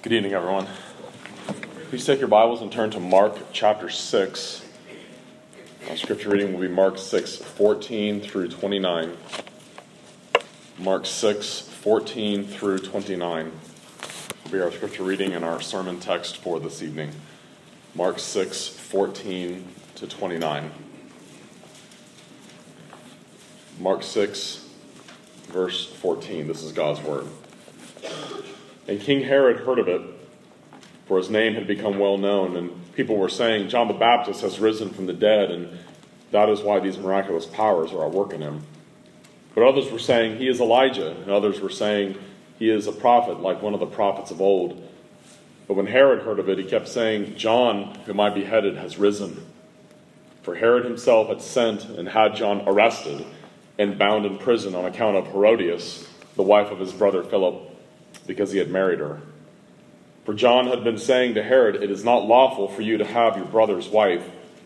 Good evening, everyone. Please take your Bibles and turn to Mark chapter 6. Our scripture reading will be Mark 6, 14 through 29. Mark 6, 14 through 29 will be our scripture reading and our sermon text for this evening. Mark 6, 14 to 29. Mark 6, verse 14. This is God's word. And King Herod heard of it, for his name had become well known, and people were saying, John the Baptist has risen from the dead, and that is why these miraculous powers are at work in him. But others were saying, he is Elijah, and others were saying, he is a prophet, like one of the prophets of old. But when Herod heard of it, he kept saying, John, whom I beheaded, has risen. For Herod himself had sent and had John arrested and bound in prison on account of Herodias, the wife of his brother Philip, because he had married her. For John had been saying to Herod, it is not lawful for you to have your brother's wife.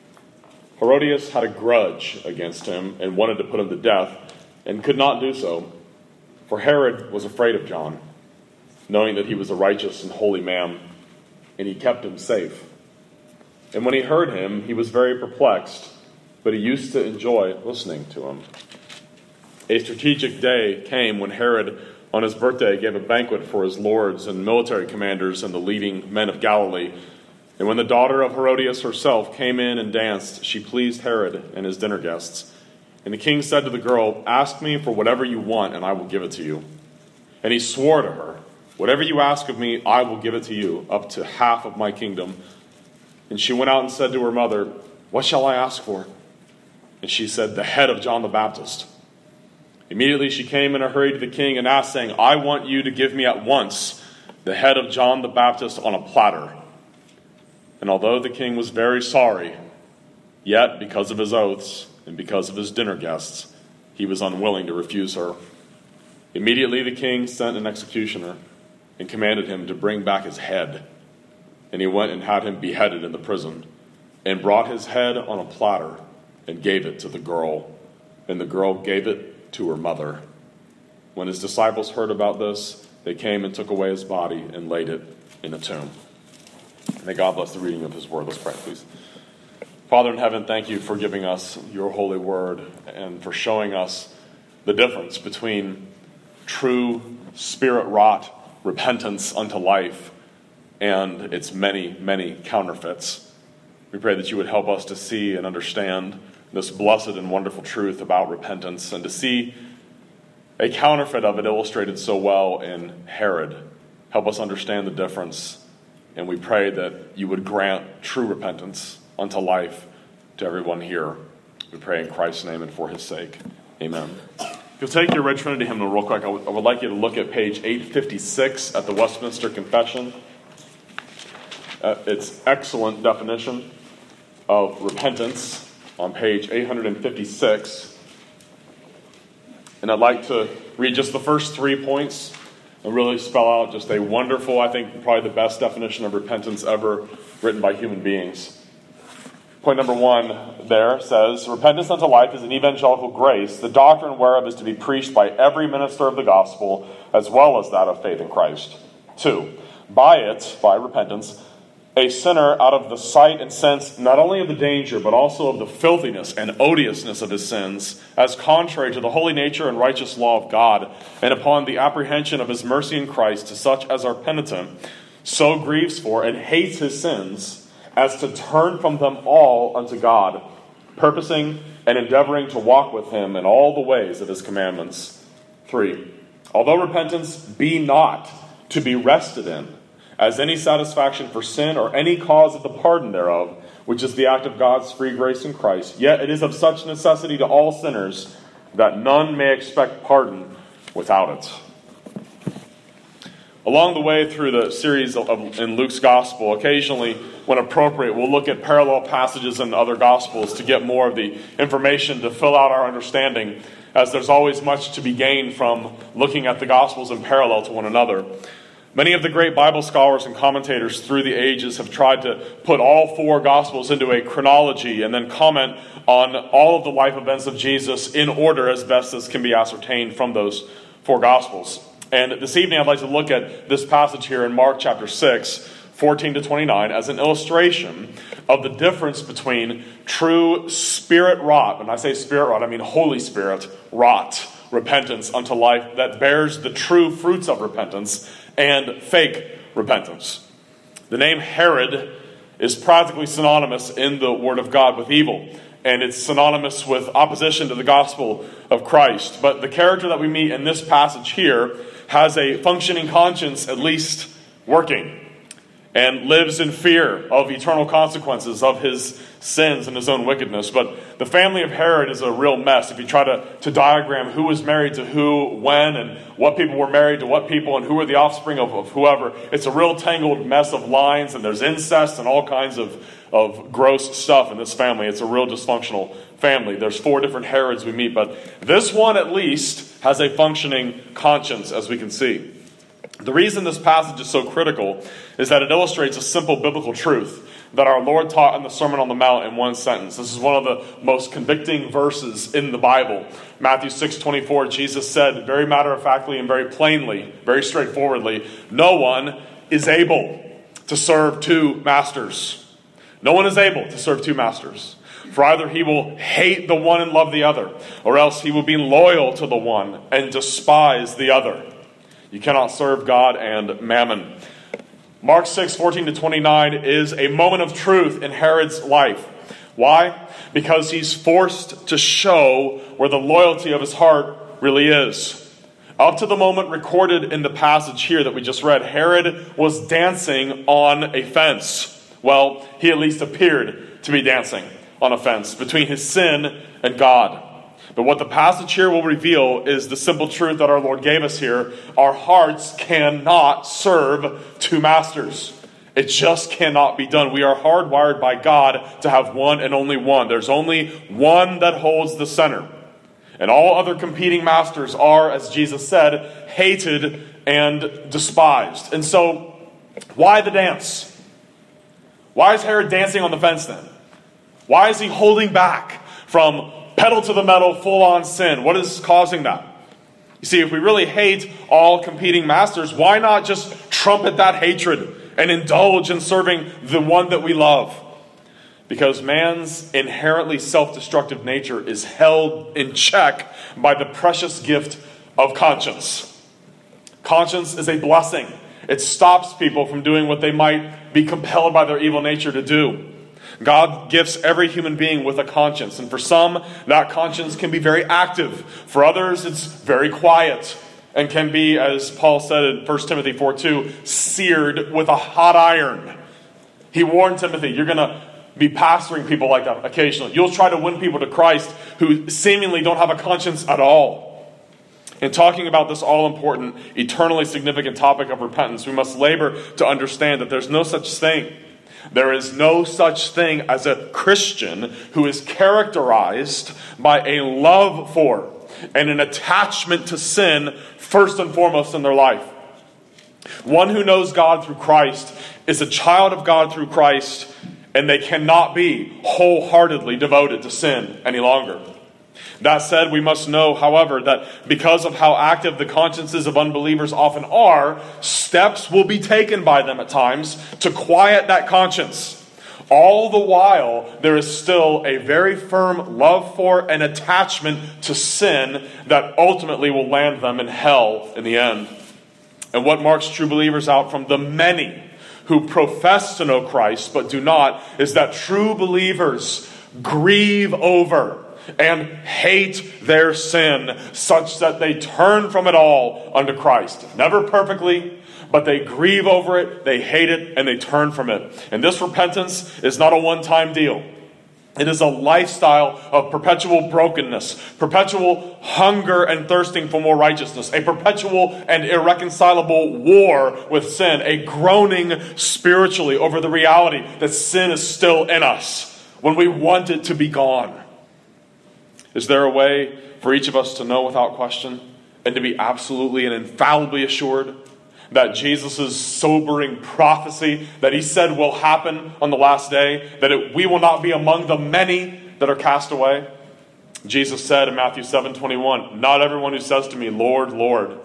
Herodias had a grudge against him and wanted to put him to death, and could not do so, for Herod was afraid of John, knowing that he was a righteous and holy man, and he kept him safe. And when he heard him, he was very perplexed, but he used to enjoy listening to him. A strategic day came when Herod, on his birthday, gave a banquet for his lords and military commanders and the leading men of Galilee. And when the daughter of Herodias herself came in and danced, she pleased Herod and his dinner guests. And the king said to the girl, ask me for whatever you want, and I will give it to you. And he swore to her, whatever you ask of me, I will give it to you, up to half of my kingdom. And she went out and said to her mother, what shall I ask for? And she said, the head of John the Baptist. Immediately she came in a hurry to the king and asked, saying, I want you to give me at once the head of John the Baptist on a platter. And although the king was very sorry, yet because of his oaths and because of his dinner guests, he was unwilling to refuse her. Immediately the king sent an executioner and commanded him to bring back his head. And he went and had him beheaded in the prison, and brought his head on a platter and gave it to the girl. And the girl gave it to her mother. When his disciples heard about this, they came and took away his body and laid it in a tomb. May God bless the reading of his word. Let's pray, please. Father in heaven, thank you for giving us your holy word and for showing us the difference between true spirit-wrought repentance unto life and its many, many counterfeits. We pray that you would help us to see and understand this blessed and wonderful truth about repentance, and to see a counterfeit of it illustrated so well in Herod. Help us understand the difference, and we pray that you would grant true repentance unto life to everyone here. We pray in Christ's name and for his sake. Amen. If you'll take your Red Trinity hymnal real quick, I would like you to look at page 856 at the Westminster Confession. Its excellent definition of repentance on page 856. And I'd like to read just the first 3 points and really spell out just a wonderful, I think probably the best definition of repentance ever written by human beings. Point number 1 there says, repentance unto life is an evangelical grace, the doctrine whereof is to be preached by every minister of the gospel, as well as that of faith in Christ. 2, by repentance, a sinner out of the sight and sense not only of the danger, but also of the filthiness and odiousness of his sins, as contrary to the holy nature and righteous law of God, and upon the apprehension of his mercy in Christ to such as are penitent, so grieves for and hates his sins, as to turn from them all unto God, purposing and endeavoring to walk with him in all the ways of his commandments. 3, although repentance be not to be rested in, as any satisfaction for sin or any cause of the pardon thereof, which is the act of God's free grace in Christ, yet it is of such necessity to all sinners that none may expect pardon without it. Along the way through the series in Luke's Gospel, occasionally, when appropriate, we'll look at parallel passages in other Gospels to get more of the information to fill out our understanding, as there's always much to be gained from looking at the Gospels in parallel to one another. Many of the great Bible scholars and commentators through the ages have tried to put all 4 Gospels into a chronology and then comment on all of the life events of Jesus in order as best as can be ascertained from those 4 Gospels. And this evening I'd like to look at this passage here in Mark chapter 6, 14 to 29, as an illustration of the difference between true Spirit-wrought, when I say Spirit-wrought, I mean Holy Spirit-wrought repentance unto life that bears the true fruits of repentance, and fake repentance. The name Herod is practically synonymous in the Word of God with evil, and it's synonymous with opposition to the gospel of Christ. But the character that we meet in this passage here has a functioning conscience, at least working, and lives in fear of eternal consequences of his sins and his own wickedness. But the family of Herod is a real mess. If you try to diagram who was married to who, when, and what people were married to what people, and who were the offspring of whoever, it's a real tangled mess of lines, and there's incest and all kinds of gross stuff in this family. It's a real dysfunctional family. There's 4 different Herods we meet, but this one at least has a functioning conscience, as we can see. The reason this passage is so critical is that it illustrates a simple biblical truth that our Lord taught in the Sermon on the Mount in one sentence. This is one of the most convicting verses in the Bible. Matthew 6:24, Jesus said very matter-of-factly and very plainly, very straightforwardly, no one is able to serve 2 masters. No one is able to serve 2 masters. For either he will hate the one and love the other, or else he will be loyal to the one and despise the other. You cannot serve God and mammon. Mark 6, 14 to 29 is a moment of truth in Herod's life. Why? Because he's forced to show where the loyalty of his heart really is. Up to the moment recorded in the passage here that we just read, Herod was dancing on a fence. Well, he at least appeared to be dancing on a fence between his sin and God. But what the passage here will reveal is the simple truth that our Lord gave us here. Our hearts cannot serve 2 masters. It just cannot be done. We are hardwired by God to have one and only one. There's only one that holds the center. And all other competing masters are, as Jesus said, hated and despised. And so, why the dance? Why is Herod dancing on the fence then? Why is he holding back from pedal to the metal, full-on sin? What is causing that? You see, if we really hate all competing masters, why not just trumpet that hatred and indulge in serving the one that we love? Because man's inherently self-destructive nature is held in check by the precious gift of conscience. Conscience is a blessing. It stops people from doing what they might be compelled by their evil nature to do. God gifts every human being with a conscience, and for some, that conscience can be very active. For others, it's very quiet and can be, as Paul said in 1 Timothy 4:2, seared with a hot iron. He warned Timothy, you're going to be pastoring people like that occasionally. You'll try to win people to Christ who seemingly don't have a conscience at all. In talking about this all-important, eternally significant topic of repentance, we must labor to understand that there's no such thing. There is no such thing as a Christian who is characterized by a love for and an attachment to sin first and foremost in their life. One who knows God through Christ is a child of God through Christ, and they cannot be wholeheartedly devoted to sin any longer. That said, we must know, however, that because of how active the consciences of unbelievers often are, steps will be taken by them at times to quiet that conscience. All the while, there is still a very firm love for and attachment to sin that ultimately will land them in hell in the end. And what marks true believers out from the many who profess to know Christ but do not is that true believers grieve over and hate their sin such that they turn from it all unto Christ. Never perfectly, but they grieve over it, they hate it, and they turn from it. And this repentance is not a one-time deal. It is a lifestyle of perpetual brokenness, perpetual hunger and thirsting for more righteousness, a perpetual and irreconcilable war with sin, a groaning spiritually over the reality that sin is still in us when we want it to be gone. Is there a way for each of us to know without question and to be absolutely and infallibly assured that Jesus' sobering prophecy that he said will happen on the last day, that we will not be among the many that are cast away? Jesus said in Matthew 7:21, "Not everyone who says to me, 'Lord, Lord,'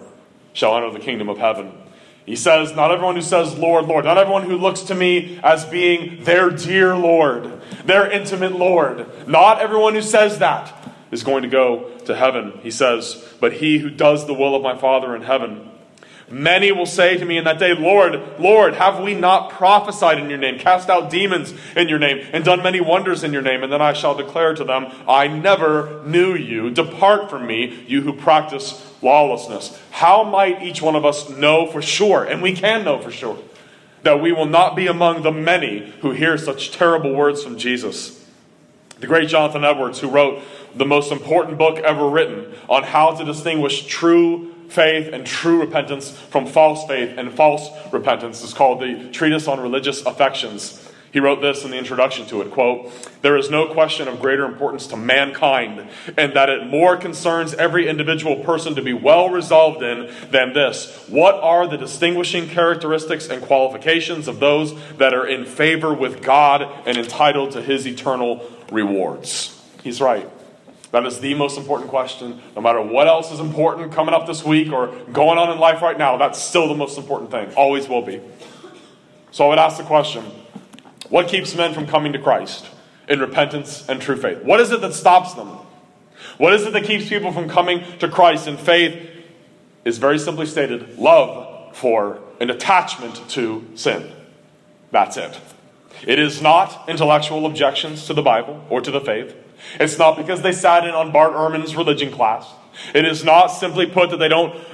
shall enter the kingdom of heaven. He says, not everyone who says, Lord, Lord, not everyone who looks to me as being their dear Lord, their intimate Lord, not everyone who says that is going to go to heaven. He says, but he who does the will of my Father in heaven. Many will say to me in that day, Lord, Lord, have we not prophesied in your name, cast out demons in your name, and done many wonders in your name? And then I shall declare to them, I never knew you. Depart from me, you who practice lawlessness. How might each one of us know for sure, and we can know for sure, that we will not be among the many who hear such terrible words from Jesus? The great Jonathan Edwards, who wrote the most important book ever written on how to distinguish true faith and true repentance from false faith and false repentance, is called the Treatise on Religious Affections. He wrote this in the introduction to it, quote, there is no question of greater importance to mankind, and that it more concerns every individual person to be well resolved in than this. What are the distinguishing characteristics and qualifications of those that are in favor with God and entitled to his eternal rewards? He's right. That is the most important question. No matter what else is important coming up this week or going on in life right now, that's still the most important thing. Always will be. So I would ask the question, what keeps men from coming to Christ in repentance and true faith? What is it that stops them? What is it that keeps people from coming to Christ in faith? Is very simply stated, love for and attachment to sin. That's it. It is not intellectual objections to the Bible or to the faith. It's not because they sat in on Bart Ehrman's religion class. It is not simply put that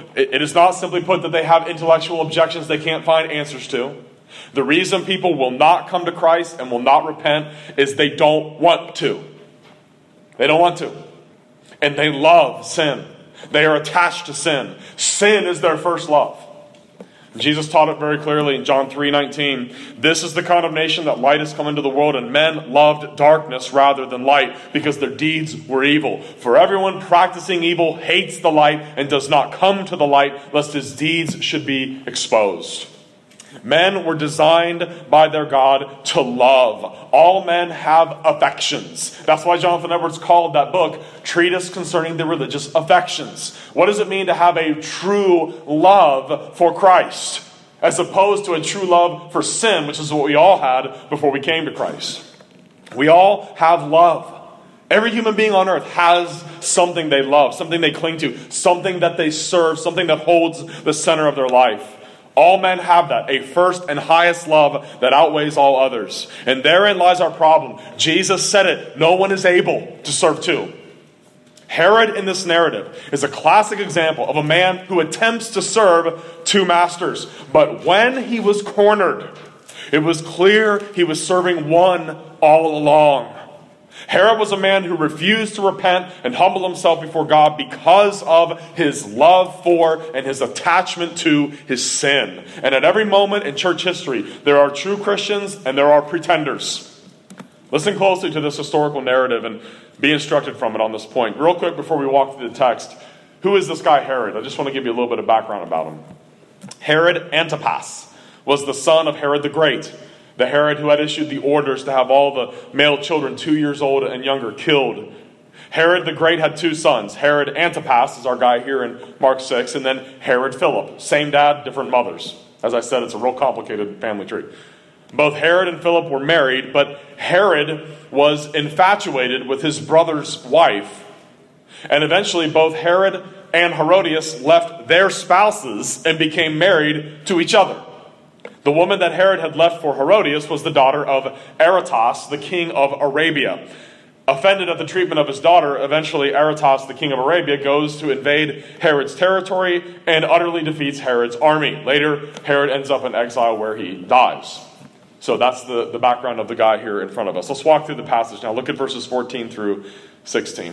they have intellectual objections they can't find answers to. The reason people will not come to Christ and will not repent is they don't want to. They don't want to. And they love sin. They are attached to sin. Sin is their first love. Jesus taught it very clearly in John 3:19. This is the condemnation that light has come into the world, and men loved darkness rather than light, because their deeds were evil. For everyone practicing evil hates the light and does not come to the light, lest his deeds should be exposed. Men were designed by their God to love. All men have affections. That's why Jonathan Edwards called that book Treatise Concerning the Religious Affections. What does it mean to have a true love for Christ, as opposed to a true love for sin, which is what we all had before we came to Christ? We all have love. Every human being on earth has something they love, something they cling to, something that they serve, something that holds the center of their life. All men have that, a first and highest love that outweighs all others. And therein lies our problem. Jesus said it, no one is able to serve two. Herod in this narrative is a classic example of a man who attempts to serve two masters. But when he was cornered, it was clear he was serving one all along. Herod was a man who refused to repent and humble himself before God because of his love for and his attachment to his sin. And at every moment in church history, there are true Christians and there are pretenders. Listen closely to this historical narrative and be instructed from it on this point. Real quick before we walk through the text, who is this guy Herod? I just want to give you a little bit of background about him. Herod Antipas was the son of Herod the Great, the Herod who had issued the orders to have all the male children 2 years old and younger killed. Herod the Great had two sons. Herod Antipas is our guy here in Mark 6, and then Herod Philip. Same dad, different mothers. As I said, it's a real complicated family tree. Both Herod and Philip were married, but Herod was infatuated with his brother's wife. And eventually both Herod and Herodias left their spouses and became married to each other. The woman that Herod had left for Herodias was the daughter of Aretas, the king of Arabia. Offended at the treatment of his daughter, eventually Aretas, the king of Arabia, goes to invade Herod's territory and utterly defeats Herod's army. Later, Herod ends up in exile where he dies. So that's the background of the guy here in front of us. Let's walk through the passage now. Look at verses 14 through 16.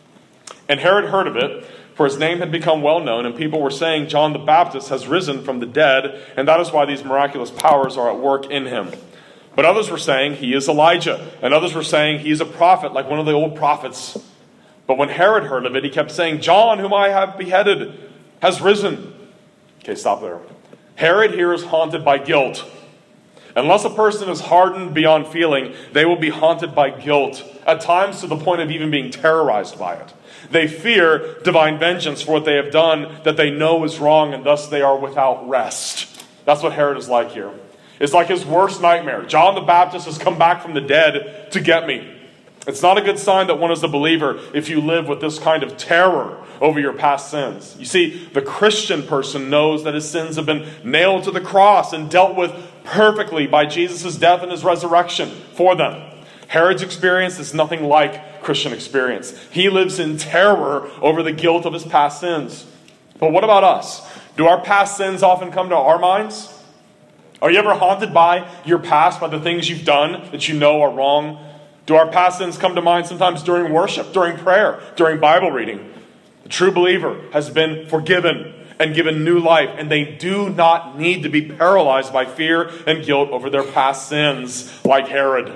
And Herod heard of it, for his name had become well known, and people were saying, John the Baptist has risen from the dead, and that is why these miraculous powers are at work in him. But others were saying, he is Elijah. And others were saying, he is a prophet, like one of the old prophets. But when Herod heard of it, he kept saying, John, whom I have beheaded, has risen. Okay, stop there. Herod here is haunted by guilt. Unless a person is hardened beyond feeling, they will be haunted by guilt, at times to the point of even being terrorized by it. They fear divine vengeance for what they have done that they know is wrong, and thus they are without rest. That's what Herod is like here. It's like his worst nightmare. John the Baptist has come back from the dead to get me. It's not a good sign that one is a believer if you live with this kind of terror over your past sins. You see, the Christian person knows that his sins have been nailed to the cross and dealt with perfectly by Jesus' death and his resurrection for them. Herod's experience is nothing like Christian experience. He lives in terror over the guilt of his past sins. But what about us? Do our past sins often come to our minds? Are you ever haunted by your past, by the things you've done that you know are wrong? Do our past sins come to mind sometimes during worship, during prayer, during Bible reading? The true believer has been forgiven and given new life, and they do not need to be paralyzed by fear and guilt over their past sins like Herod.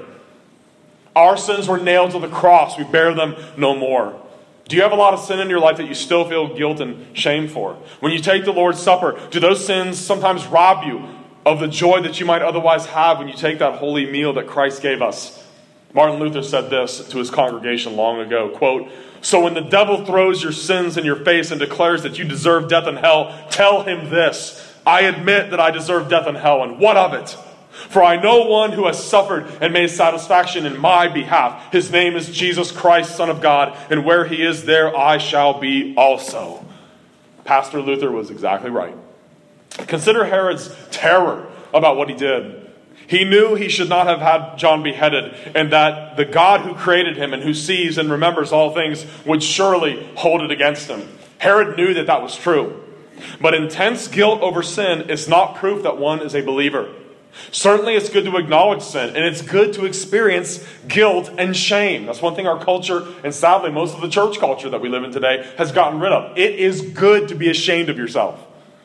Our sins were nailed to the cross. We bear them no more. Do you have a lot of sin in your life that you still feel guilt and shame for? When you take the Lord's Supper, do those sins sometimes rob you of the joy that you might otherwise have when you take that holy meal that Christ gave us? Martin Luther said this to his congregation long ago, quote, "So when the devil throws your sins in your face and declares that you deserve death and hell, tell him this: I admit that I deserve death and hell, and what of it? For I know one who has suffered and made satisfaction in my behalf. His name is Jesus Christ, Son of God, and where he is, there I shall be also." Pastor Luther was exactly right. Consider Herod's terror about what he did. He knew he should not have had John beheaded, and that the God who created him and who sees and remembers all things would surely hold it against him. Herod knew that that was true. But intense guilt over sin is not proof that one is a believer. Certainly it's good to acknowledge sin, and it's good to experience guilt and shame. That's one thing our culture, and sadly most of the church culture that we live in today, has gotten rid of. It is good to be ashamed of yourself.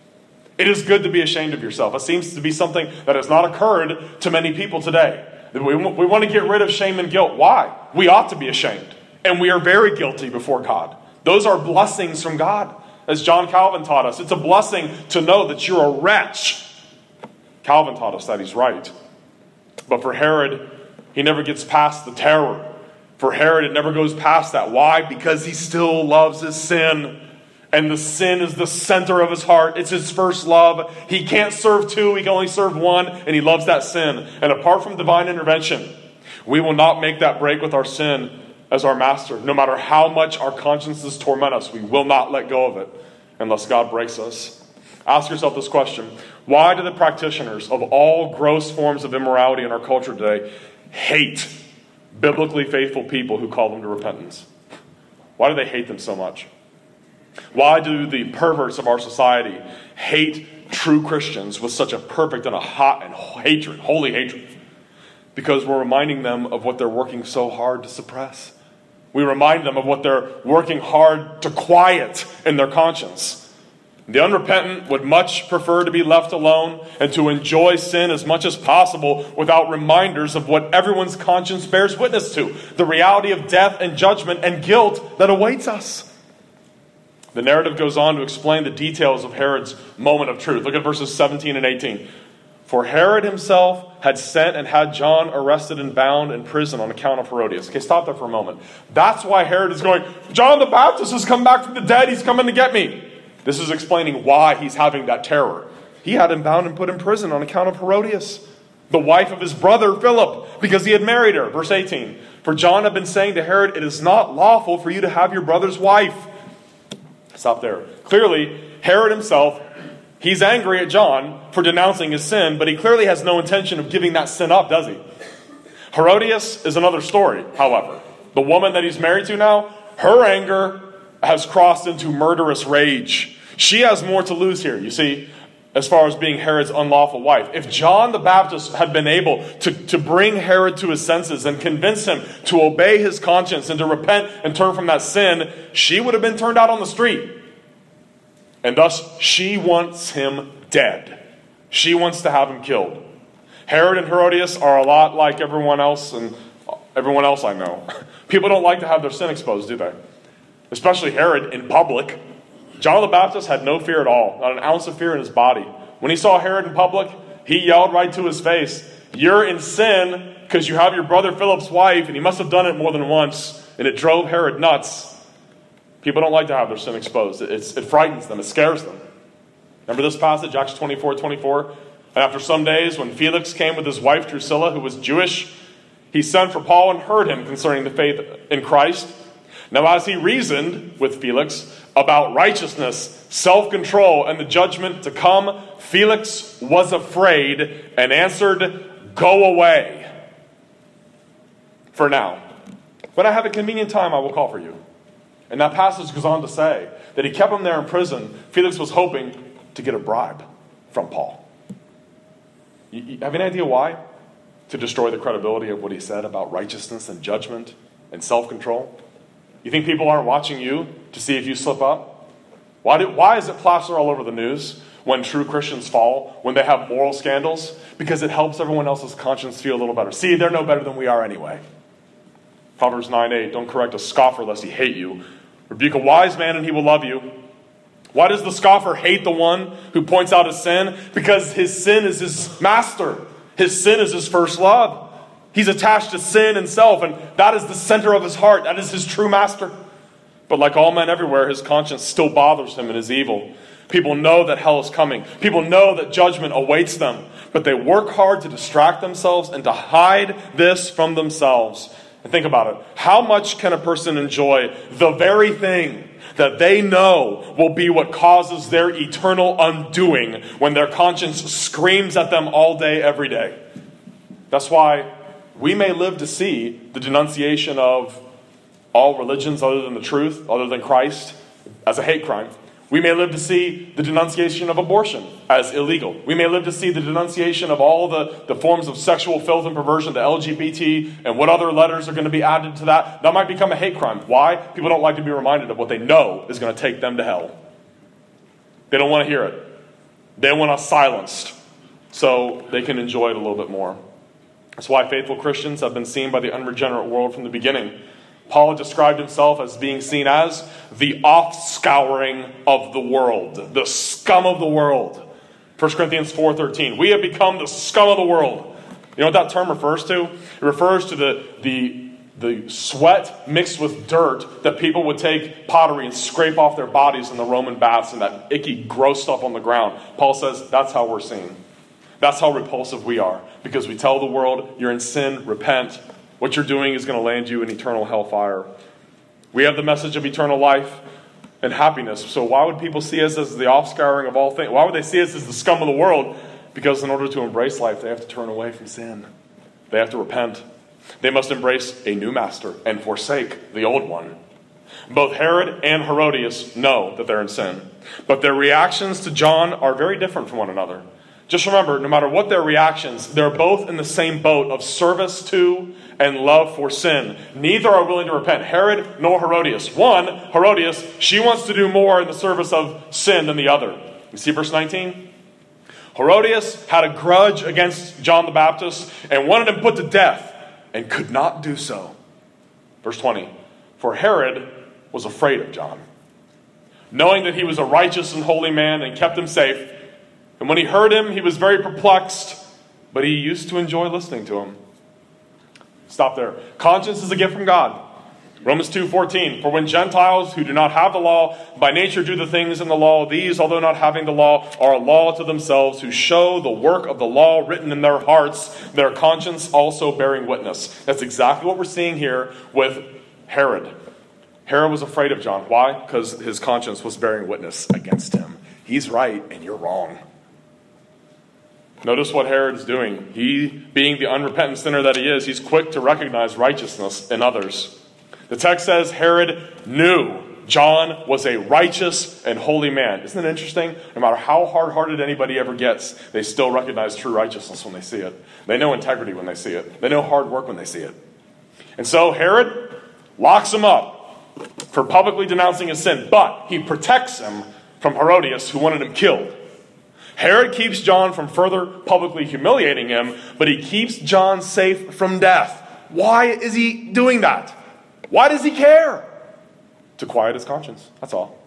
It is good to be ashamed of yourself. It seems to be something that has not occurred to many people today. We want to get rid of shame and guilt. Why? We ought to be ashamed. And we are very guilty before God. Those are blessings from God. As John Calvin taught us, it's a blessing to know that you're a wretch. Calvin taught us that. He's right. But for Herod, he never gets past the terror. For Herod, it never goes past that. Why? Because he still loves his sin. And the sin is the center of his heart. It's his first love. He can't serve two. He can only serve one. And he loves that sin. And apart from divine intervention, we will not make that break with our sin as our master. No matter how much our consciences torment us, we will not let go of it unless God breaks us. Ask yourself this question. Why do the practitioners of all gross forms of immorality in our culture today hate biblically faithful people who call them to repentance? Why do they hate them so much? Why do the perverts of our society hate true Christians with such a perfect and a hot and hatred, holy hatred? Because we're reminding them of what they're working so hard to suppress. We remind them of what they're working hard to quiet in their conscience. The unrepentant would much prefer to be left alone and to enjoy sin as much as possible without reminders of what everyone's conscience bears witness to, the reality of death and judgment and guilt that awaits us. The narrative goes on to explain the details of Herod's moment of truth. Look at verses 17 and 18. For Herod himself had sent and had John arrested and bound in prison on account of Herodias. Okay, stop there for a moment. That's why Herod is going, John the Baptist has come back from the dead. He's coming to get me. This is explaining why he's having that terror. He had him bound and put in prison on account of Herodias, the wife of his brother Philip, because he had married her. Verse 18. For John had been saying to Herod, it is not lawful for you to have your brother's wife. Stop there. Clearly, Herod himself, he's angry at John for denouncing his sin, but he clearly has no intention of giving that sin up, does he? Herodias is another story, however. The woman that he's married to now, her anger has crossed into murderous rage. She has more to lose here, you see, as far as being Herod's unlawful wife. If John the Baptist had been able to bring Herod to his senses and convince him to obey his conscience and to repent and turn from that sin, she would have been turned out on the street. And thus, she wants him dead. She wants to have him killed. Herod and Herodias are a lot like everyone else and everyone else I know. People don't like to have their sin exposed, do they? Especially Herod in public. John the Baptist had no fear at all, not an ounce of fear in his body. When he saw Herod in public, he yelled right to his face, You're in sin because you have your brother Philip's wife, and he must have done it more than once, and it drove Herod nuts. People don't like to have their sin exposed. It frightens them. It scares them. Remember this passage, Acts 24:24? And after some days, when Felix came with his wife Drusilla, who was Jewish, he sent for Paul and heard him concerning the faith in Christ. Now as he reasoned with Felix about righteousness, self-control, and the judgment to come, Felix was afraid and answered, "Go away for now. When I have a convenient time, I will call for you." And that passage goes on to say that he kept him there in prison. Felix was hoping to get a bribe from Paul. You have any idea why? To destroy the credibility of what he said about righteousness and judgment and self-control? You think people aren't watching you to see if you slip up? Why is it plastered all over the news when true Christians fall, when they have moral scandals? Because it helps everyone else's conscience feel a little better. See, they're no better than we are anyway. Proverbs 9:8, don't correct a scoffer lest he hate you. Rebuke a wise man and he will love you. Why does the scoffer hate the one who points out his sin? Because his sin is his master. His sin is his first love. He's attached to sin and self, and that is the center of his heart. That is his true master. But like all men everywhere, his conscience still bothers him and is evil. People know that hell is coming. People know that judgment awaits them. But they work hard to distract themselves and to hide this from themselves. And think about it. How much can a person enjoy the very thing that they know will be what causes their eternal undoing when their conscience screams at them all day, every day? That's why we may live to see the denunciation of all religions other than the truth, other than Christ, as a hate crime. We may live to see the denunciation of abortion as illegal. We may live to see the denunciation of all the forms of sexual filth and perversion, the LGBT, and what other letters are going to be added to that. That might become a hate crime. Why? People don't like to be reminded of what they know is going to take them to hell. They don't want to hear it. They want us silenced so they can enjoy it a little bit more. That's why faithful Christians have been seen by the unregenerate world from the beginning. Paul described himself as being seen as the offscouring of the world, the scum of the world. 1 Corinthians 4:13. We have become the scum of the world. You know what that term refers to? It refers to the sweat mixed with dirt that people would take pottery and scrape off their bodies in the Roman baths and that icky, gross stuff on the ground. Paul says that's how we're seen. That's how repulsive we are. Because we tell the world, you're in sin, repent. What you're doing is going to land you in eternal hellfire. We have the message of eternal life and happiness. So why would people see us as the offscouring of all things? Why would they see us as the scum of the world? Because in order to embrace life, they have to turn away from sin. They have to repent. They must embrace a new master and forsake the old one. Both Herod and Herodias know that they're in sin. But their reactions to John are very different from one another. Just remember, no matter what their reactions, they're both in the same boat of service to and love for sin. Neither are willing to repent, Herod nor Herodias. One, Herodias, she wants to do more in the service of sin than the other. You see verse 19? Herodias had a grudge against John the Baptist and wanted him put to death and could not do so. Verse 20, for Herod was afraid of John, knowing that he was a righteous and holy man and kept him safe. And when he heard him, he was very perplexed, but he used to enjoy listening to him. Stop there. Conscience is a gift from God. Romans 2:14, for when Gentiles who do not have the law by nature do the things in the law, these, although not having the law, are a law to themselves, who show the work of the law written in their hearts, their conscience also bearing witness. That's exactly what we're seeing here with Herod. Herod was afraid of John. Why? Because his conscience was bearing witness against him. He's right and you're wrong. Notice what Herod is doing. He, being the unrepentant sinner that he is, he's quick to recognize righteousness in others. The text says Herod knew John was a righteous and holy man. Isn't it interesting? No matter how hard-hearted anybody ever gets, they still recognize true righteousness when they see it. They know integrity when they see it. They know hard work when they see it. And so Herod locks him up for publicly denouncing his sin, but he protects him from Herodias, who wanted him killed. Herod keeps John from further publicly humiliating him, but he keeps John safe from death. Why is he doing that? Why does he care? To quiet his conscience. That's all.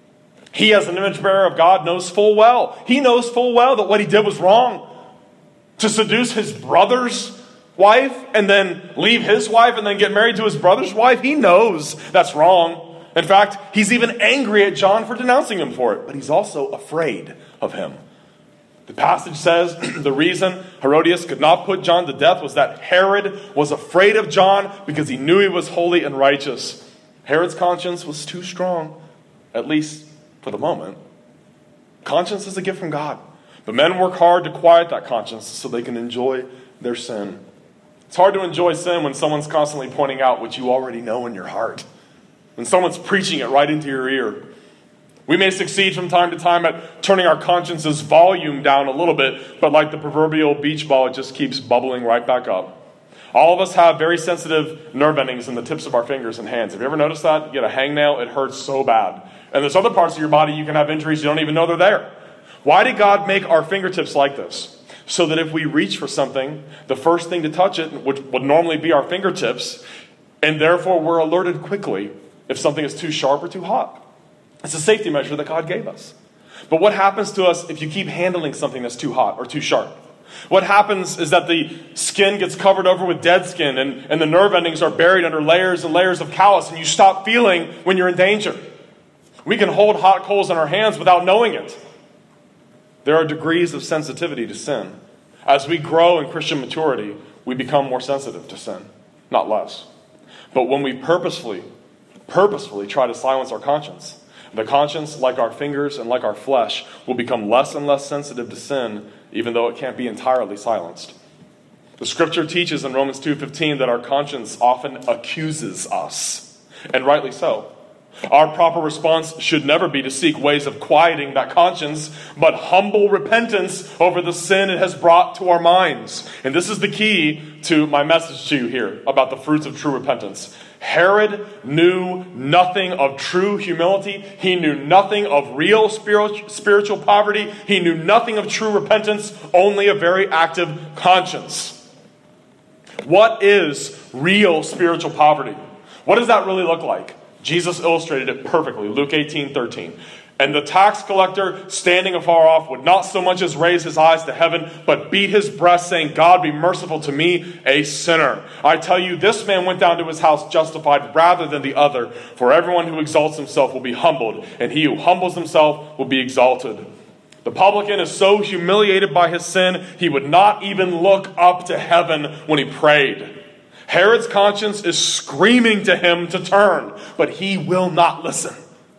He, as an image bearer of God, knows full well. He knows full well that what he did was wrong. To seduce his brother's wife and then leave his wife and then get married to his brother's wife? He knows that's wrong. In fact, he's even angry at John for denouncing him for it, but he's also afraid of him. The passage says the reason Herodias could not put John to death was that Herod was afraid of John because he knew he was holy and righteous. Herod's conscience was too strong, at least for the moment. Conscience is a gift from God, but men work hard to quiet that conscience so they can enjoy their sin. It's hard to enjoy sin when someone's constantly pointing out what you already know in your heart, when someone's preaching it right into your ear. We may succeed from time to time at turning our conscience's volume down a little bit, but like the proverbial beach ball, it just keeps bubbling right back up. All of us have very sensitive nerve endings in the tips of our fingers and hands. Have you ever noticed that? You get a hangnail, it hurts so bad. And there's other parts of your body you can have injuries you don't even know they're there. Why did God make our fingertips like this? So that if we reach for something, the first thing to touch it, which would normally be our fingertips, and therefore we're alerted quickly if something is too sharp or too hot. It's a safety measure that God gave us. But what happens to us if you keep handling something that's too hot or too sharp? What happens is that the skin gets covered over with dead skin and the nerve endings are buried under layers and layers of callus, and you stop feeling when you're in danger. We can hold hot coals in our hands without knowing it. There are degrees of sensitivity to sin. As we grow in Christian maturity, we become more sensitive to sin, not less. But when we purposefully try to silence our conscience, the conscience, like our fingers and like our flesh, will become less and less sensitive to sin, even though it can't be entirely silenced. The scripture teaches in Romans 2:15 that our conscience often accuses us, and rightly so. Our proper response should never be to seek ways of quieting that conscience, but humble repentance over the sin it has brought to our minds. And this is the key to my message to you here about the fruits of true repentance. Herod knew nothing of true humility. He knew nothing of real spiritual poverty. He knew nothing of true repentance, only a very active conscience. What is real spiritual poverty? What does that really look like? Jesus illustrated it perfectly. Luke 18:13. And the tax collector, standing afar off, would not so much as raise his eyes to heaven, but beat his breast, saying, God, be merciful to me, a sinner. I tell you, this man went down to his house justified rather than the other. For everyone who exalts himself will be humbled, and he who humbles himself will be exalted. The publican is so humiliated by his sin, he would not even look up to heaven when he prayed. Herod's conscience is screaming to him to turn, but he will not listen.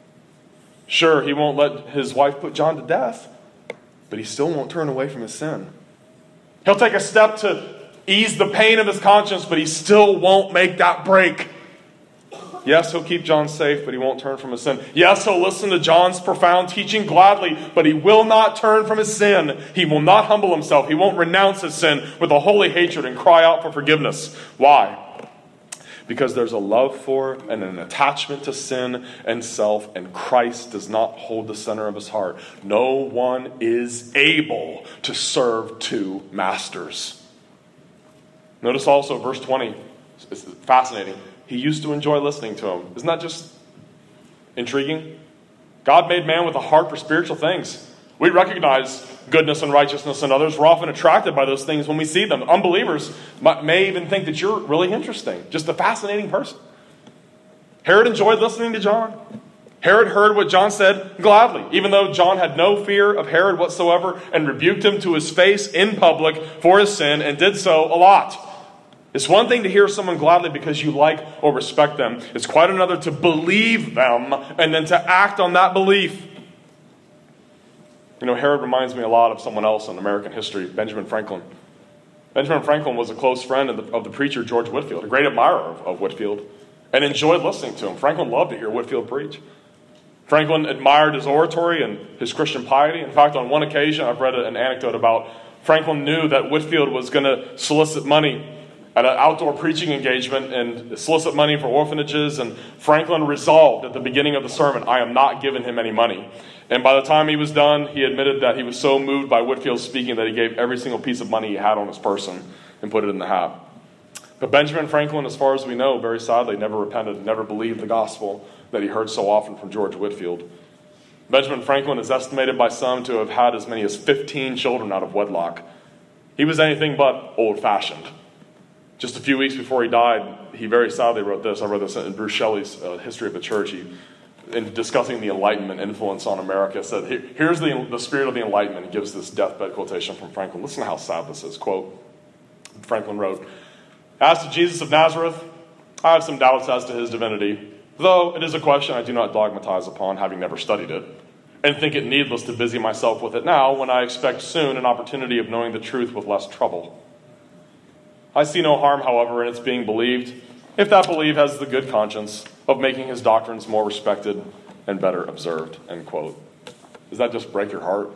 Sure, he won't let his wife put John to death, but he still won't turn away from his sin. He'll take a step to ease the pain of his conscience, but he still won't make that break. Yes, he'll keep John safe, but he won't turn from his sin. Yes, he'll listen to John's profound teaching gladly, but he will not turn from his sin. He will not humble himself. He won't renounce his sin with a holy hatred and cry out for forgiveness. Why? Because there's a love for and an attachment to sin and self, and Christ does not hold the center of his heart. No one is able to serve two masters. Notice also verse 20. It's fascinating. He used to enjoy listening to him. Isn't that just intriguing? God made man with a heart for spiritual things. We recognize goodness and righteousness in others. We're often attracted by those things when we see them. Unbelievers may even think that you're really interesting, just a fascinating person. Herod enjoyed listening to John. Herod heard what John said gladly, even though John had no fear of Herod whatsoever and rebuked him to his face in public for his sin, and did so a lot. It's one thing to hear someone gladly because you like or respect them. It's quite another to believe them and then to act on that belief. You know, Herod reminds me a lot of someone else in American history, Benjamin Franklin. Benjamin Franklin was a close friend of the preacher George Whitefield, a great admirer of Whitefield, and enjoyed listening to him. Franklin loved to hear Whitefield preach. Franklin admired his oratory and his Christian piety. In fact, on one occasion, I've read an anecdote about Franklin knew that Whitefield was going to solicit money at an outdoor preaching engagement and solicit money for orphanages, and Franklin resolved at the beginning of the sermon, I am not giving him any money. And by the time he was done, he admitted that he was so moved by Whitefield's speaking that he gave every single piece of money he had on his person and put it in the hat. But Benjamin Franklin, as far as we know, very sadly, never repented, never believed the gospel that he heard so often from George Whitefield. Benjamin Franklin is estimated by some to have had as many as 15 children out of wedlock. He was anything but old-fashioned. Just a few weeks before he died, he very sadly wrote this. I read this in Bruce Shelley's History of the Church. In discussing the Enlightenment influence on America, said, here's the spirit of the Enlightenment. He gives this deathbed quotation from Franklin. Listen to how sad this is. Quote, Franklin wrote, "As to Jesus of Nazareth, I have some doubts as to his divinity, though it is a question I do not dogmatize upon, having never studied it, and think it needless to busy myself with it now, when I expect soon an opportunity of knowing the truth with less trouble. I see no harm, however, in its being believed, if that belief has the good conscience of making his doctrines more respected and better observed." End quote. Does that just break your heart?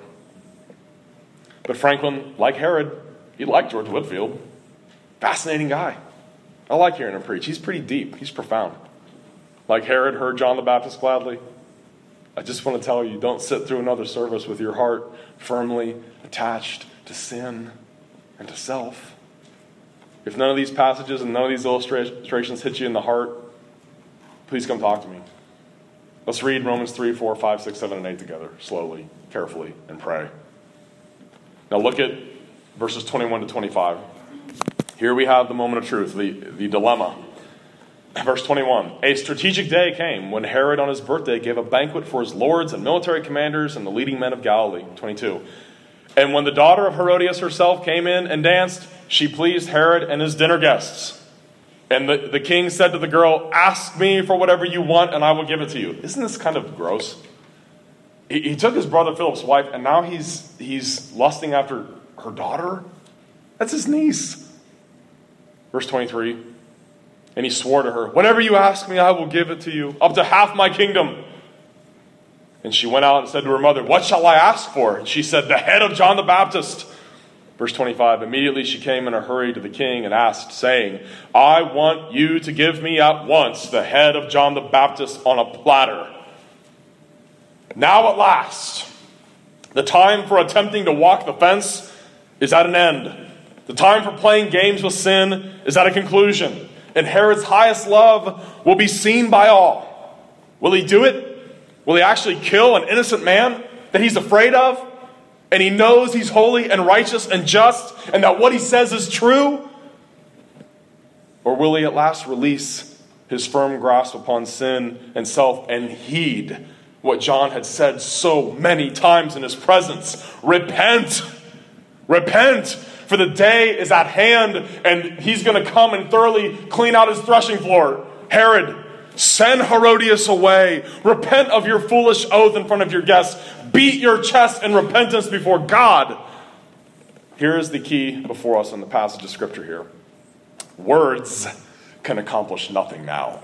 But Franklin, like Herod, he liked George Whitefield. Fascinating guy. I like hearing him preach. He's pretty deep. He's profound. Like Herod heard John the Baptist gladly. I just want to tell you, don't sit through another service with your heart firmly attached to sin and to self. If none of these passages and none of these illustrations hit you in the heart, please come talk to me. Let's read Romans 3, 4, 5, 6, 7, and 8 together, slowly, carefully, and pray. Now look at verses 21 to 25. Here we have the moment of truth, the dilemma. Verse 21, "A strategic day came when Herod on his birthday gave a banquet for his lords and military commanders and the leading men of Galilee." 22, "And when the daughter of Herodias herself came in and danced, she pleased Herod and his dinner guests. And the king said to the girl, 'Ask me for whatever you want and I will give it to you.'" Isn't this kind of gross? He took his brother Philip's wife and now he's lusting after her daughter? That's his niece. Verse 23, "And he swore to her, 'Whatever you ask me, I will give it to you, up to half my kingdom.' And she went out and said to her mother, 'What shall I ask for?' And she said, 'The head of John the Baptist.' Verse 25, "Immediately she came in a hurry to the king and asked, saying, 'I want you to give me at once the head of John the Baptist on a platter.' Now at last, the time for attempting to walk the fence is at an end. The time for playing games with sin is at a conclusion. And Herod's highest love will be seen by all. Will he do it? Will he actually kill an innocent man that he's afraid of? And he knows he's holy and righteous and just, and that what he says is true? Or will he at last release his firm grasp upon sin and self and heed what John had said so many times in his presence? Repent! Repent! For the day is at hand, and he's going to come and thoroughly clean out his threshing floor. Herod, send Herodias away. Repent of your foolish oath in front of your guests. Beat your chest in repentance before God." Here is the key before us in the passage of Scripture here. Words can accomplish nothing now.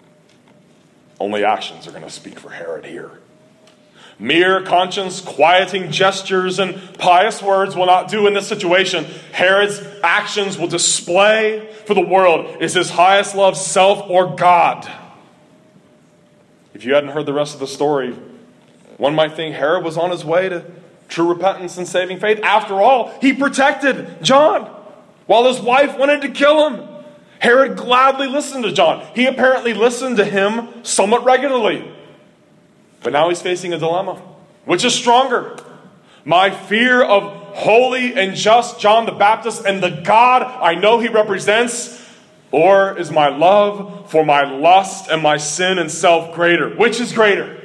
Only actions are going to speak for Herod here. Mere conscience, quieting gestures, and pious words will not do in this situation. Herod's actions will display for the world, is his highest love self or God? If you hadn't heard the rest of the story, one might think Herod was on his way to true repentance and saving faith. After all, he protected John while his wife wanted to kill him. Herod gladly listened to John. He apparently listened to him somewhat regularly. But now he's facing a dilemma. Which is stronger? My fear of holy and just John the Baptist and the God I know he represents? Or is my love for my lust and my sin and self greater? Which is greater?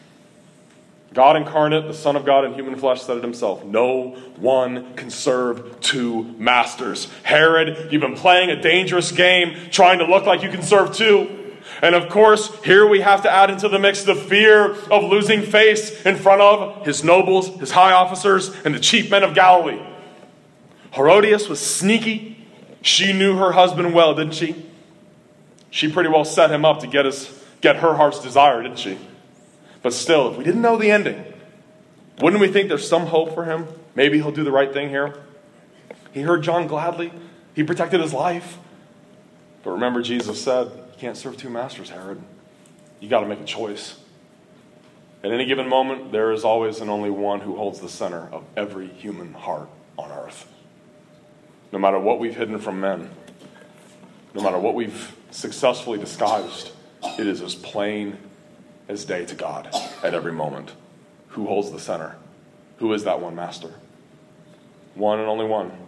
God incarnate, the Son of God in human flesh, said it himself. No one can serve two masters. Herod, you've been playing a dangerous game trying to look like you can serve two. And of course, here we have to add into the mix the fear of losing face in front of his nobles, his high officers, and the chief men of Galilee. Herodias was sneaky. She knew her husband well, didn't she? She pretty well set him up to get her heart's desire, didn't she? But still, if we didn't know the ending, wouldn't we think there's some hope for him? Maybe he'll do the right thing here. He heard John gladly. He protected his life. But remember, Jesus said, you can't serve two masters, Herod. You got to make a choice. At any given moment, there is always and only one who holds the center of every human heart on earth. No matter what we've hidden from men, no matter what we've successfully disguised, it is as plain as day to God at every moment. Who holds the center? Who is that one master? One and only one.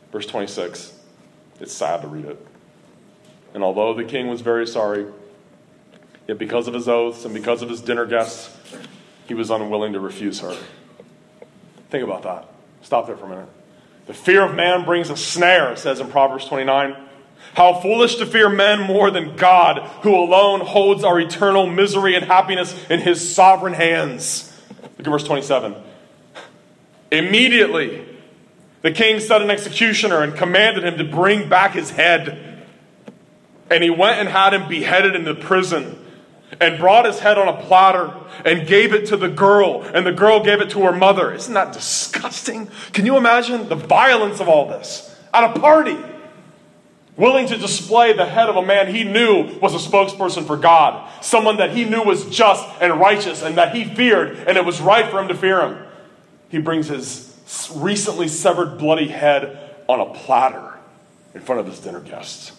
Verse 26. It's sad to read it. And although the king was very sorry, yet because of his oaths and because of his dinner guests, he was unwilling to refuse her. Think about that. Stop there for a minute. The fear of man brings a snare, it says in Proverbs 29. How foolish to fear men more than God, who alone holds our eternal misery and happiness in his sovereign hands. Look at verse 27. Immediately, the king set an executioner and commanded him to bring back his head. And he went and had him beheaded in the prison, and brought his head on a platter and gave it to the girl, and the girl gave it to her mother. Isn't that disgusting? Can you imagine the violence of all this? At a party, willing to display the head of a man he knew was a spokesperson for God, someone that he knew was just and righteous and that he feared, and it was right for him to fear him. He brings his recently severed bloody head on a platter in front of his dinner guests.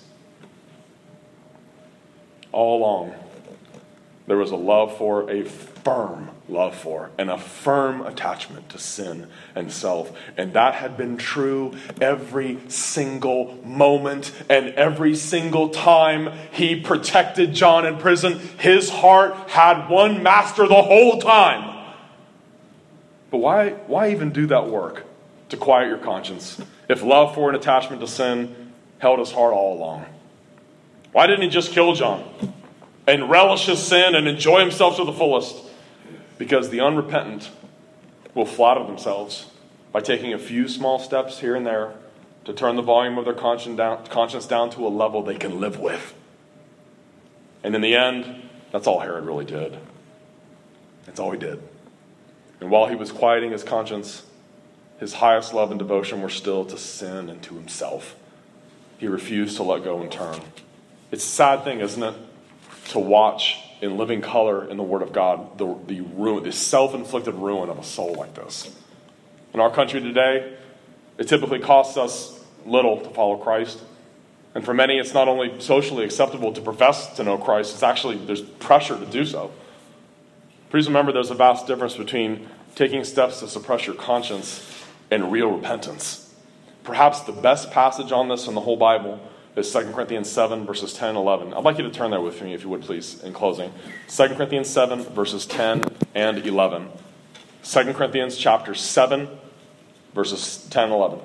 All along, there was a firm love for, and a firm attachment to sin and self. And that had been true every single moment and every single time he protected John in prison. His heart had one master the whole time. But why even do that work to quiet your conscience if love for and attachment to sin held his heart all along? Why didn't he just kill John and relish his sin and enjoy himself to the fullest? Because the unrepentant will flatter themselves by taking a few small steps here and there to turn the volume of their conscience down to a level they can live with. And in the end, that's all Herod really did. That's all he did. And while he was quieting his conscience, his highest love and devotion were still to sin and to himself. He refused to let go and turn. It's a sad thing, isn't it, to watch in living color in the Word of God the ruin, the self-inflicted ruin of a soul like this. In our country today, it typically costs us little to follow Christ. And for many, it's not only socially acceptable to profess to know Christ, it's actually, there's pressure to do so. Please remember there's a vast difference between taking steps to suppress your conscience and real repentance. Perhaps the best passage on this in the whole Bible is 2 Corinthians 7, verses 10 and 11. I'd like you to turn there with me, if you would, please, in closing. 2 Corinthians 7, verses 10 and 11. 2 Corinthians chapter 7, verses 10 and 11.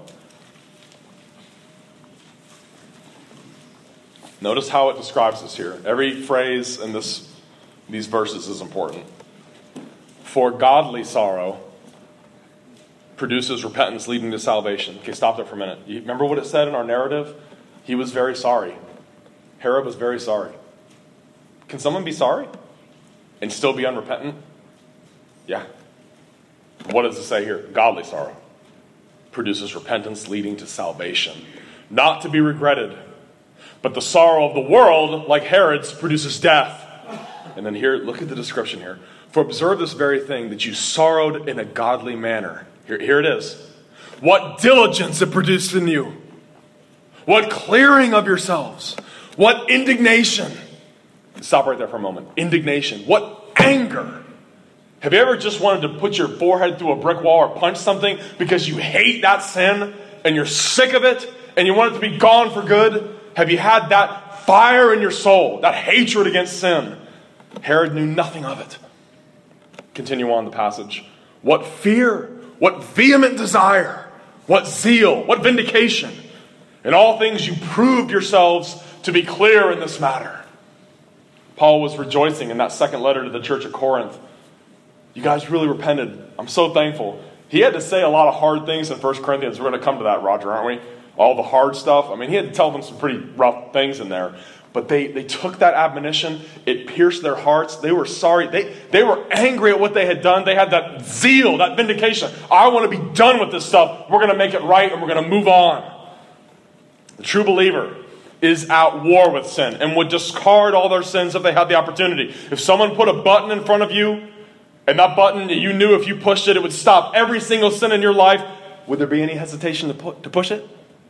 Notice how it describes this here. Every phrase in these verses is important. For godly sorrow produces repentance leading to salvation. Okay, stop there for a minute. You remember what it said in our narrative? He was very sorry. Herod was very sorry. Can someone be sorry and still be unrepentant? Yeah. What does it say here? Godly sorrow produces repentance leading to salvation. Not to be regretted. But the sorrow of the world, like Herod's, produces death. And then here, look at the description here. For observe this very thing, that you sorrowed in a godly manner. Here it is. What diligence it produced in you. What clearing of yourselves. What indignation. Stop right there for a moment. Indignation. What anger. Have you ever just wanted to put your forehead through a brick wall or punch something because you hate that sin and you're sick of it and you want it to be gone for good? Have you had that fire in your soul, that hatred against sin? Herod knew nothing of it. Continue on the passage. What fear, what vehement desire, what zeal, what vindication. In all things you proved yourselves to be clear in this matter. Paul was rejoicing in that second letter to the church at Corinth. You guys really repented. I'm so thankful. He had to say a lot of hard things in 1 Corinthians. We're going to come to that, Roger, aren't we? All the hard stuff. I mean, he had to tell them some pretty rough things in there. But they took that admonition. It pierced their hearts. They were sorry. They were angry at what they had done. They had that zeal, that vindication. I want to be done with this stuff. We're going to make it right and we're going to move on. The true believer is at war with sin and would discard all their sins if they had the opportunity. If someone put a button in front of you and that button, you knew if you pushed it, it would stop every single sin in your life, would there be any hesitation to push it?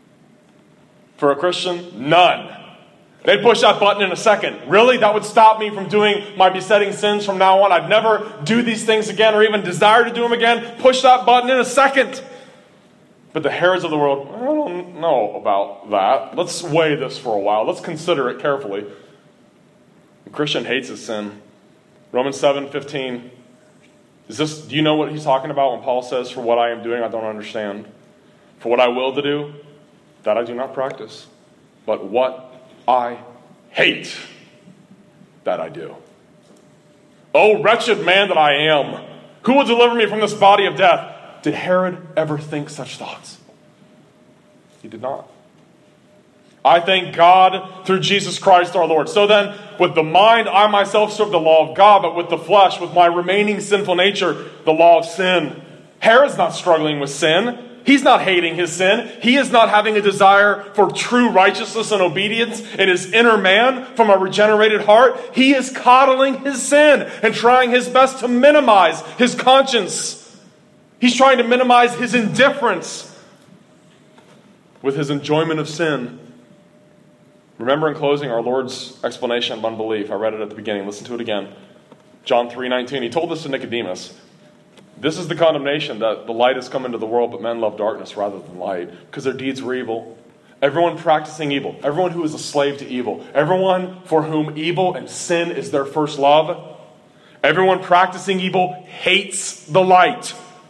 For a Christian, none. They'd push that button in a second. Really? That would stop me from doing my besetting sins from now on. I'd never do these things again or even desire to do them again. Push that button in a second. But the Herods of the world, I don't know about that. Let's weigh this for a while. Let's consider it carefully. The Christian hates his sin. Romans 7:15. Do you know what he's talking about when Paul says, for what I am doing, I don't understand. For what I will to do, that I do not practice. But what I hate, that I do. Oh, wretched man that I am, who will deliver me from this body of death? Did Herod ever think such thoughts? He did not. I thank God through Jesus Christ our Lord. So then, with the mind, I myself serve the law of God, but with the flesh, with my remaining sinful nature, the law of sin. Herod's not struggling with sin. He's not hating his sin. He is not having a desire for true righteousness and obedience in his inner man from a regenerated heart. He is coddling his sin and trying his best to minimize his conscience. He's trying to minimize his indifference with his enjoyment of sin. Remember, in closing, our Lord's explanation of unbelief. I read it at the beginning. Listen to it again. John 3:19. He told this to Nicodemus. This is the condemnation, that the light has come into the world, but men love darkness rather than light, because their deeds were evil. Everyone practicing evil, everyone who is a slave to evil, everyone for whom evil and sin is their first love, everyone practicing evil hates the light,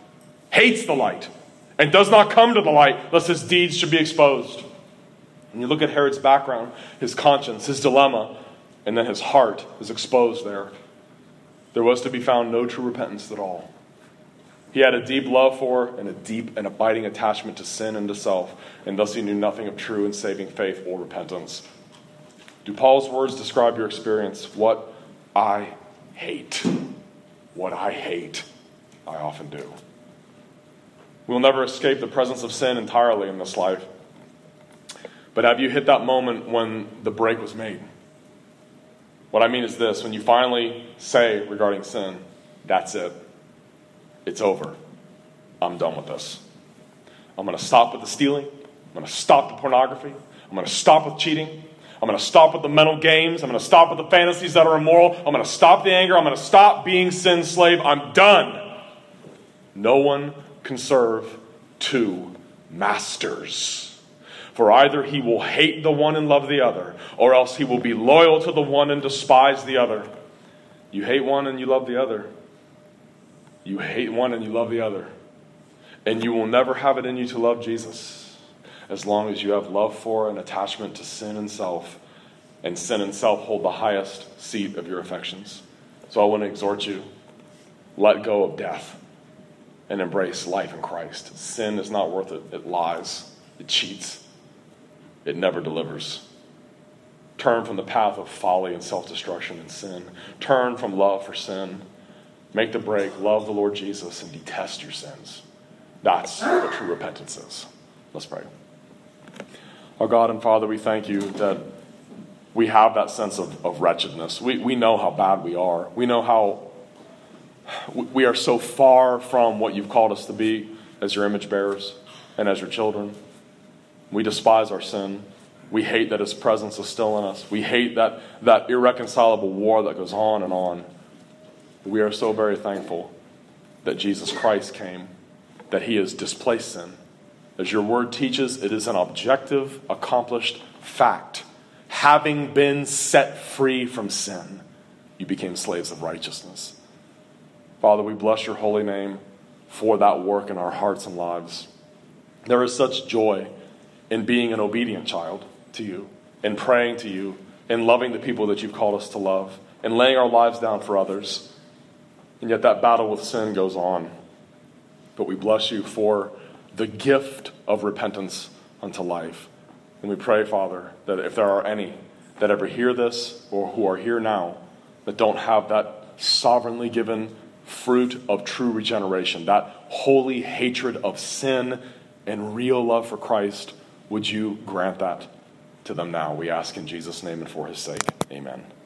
and does not come to the light, lest his deeds should be exposed. And you look at Herod's background, his conscience, his dilemma, and then his heart is exposed there. There was to be found no true repentance at all. He had a deep love for and a deep and abiding attachment to sin and to self, and thus he knew nothing of true and saving faith or repentance. Do Paul's words describe your experience? What I hate. What I hate, I often do. We'll never escape the presence of sin entirely in this life. But have you hit that moment when the break was made? What I mean is this: when you finally say regarding sin, that's it. It's over. I'm done with this. I'm going to stop with the stealing. I'm going to stop the pornography. I'm going to stop with cheating. I'm going to stop with the mental games. I'm going to stop with the fantasies that are immoral. I'm going to stop the anger. I'm going to stop being sin's slave. I'm done. No one can serve two masters. For either he will hate the one and love the other, or else he will be loyal to the one and despise the other. You hate one and you love the other. You hate one and you love the other. And you will never have it in you to love Jesus as long as you have love for and attachment to sin and self. And sin and self hold the highest seat of your affections. So I want to exhort you, let go of death and embrace life in Christ. Sin is not worth it. It lies. It cheats. It never delivers. Turn from the path of folly and self-destruction and sin. Turn from love for sin. Make the break, love the Lord Jesus, and detest your sins. That's what true repentance is. Let's pray. Our God and Father, we thank you that we have that sense of wretchedness. We know how bad we are. We know how we are so far from what you've called us to be as your image bearers and as your children. We despise our sin. We hate that his presence is still in us. We hate that irreconcilable war that goes on and on. We are so very thankful that Jesus Christ came, that he has displaced sin. As your word teaches, it is an objective, accomplished fact. Having been set free from sin, you became slaves of righteousness. Father, we bless your holy name for that work in our hearts and lives. There is such joy in being an obedient child to you, in praying to you, in loving the people that you've called us to love, in laying our lives down for others. And yet that battle with sin goes on. But we bless you for the gift of repentance unto life. And we pray, Father, that if there are any that ever hear this or who are here now that don't have that sovereignly given fruit of true regeneration, that holy hatred of sin and real love for Christ, would you grant that to them now? We ask in Jesus' name and for his sake. Amen.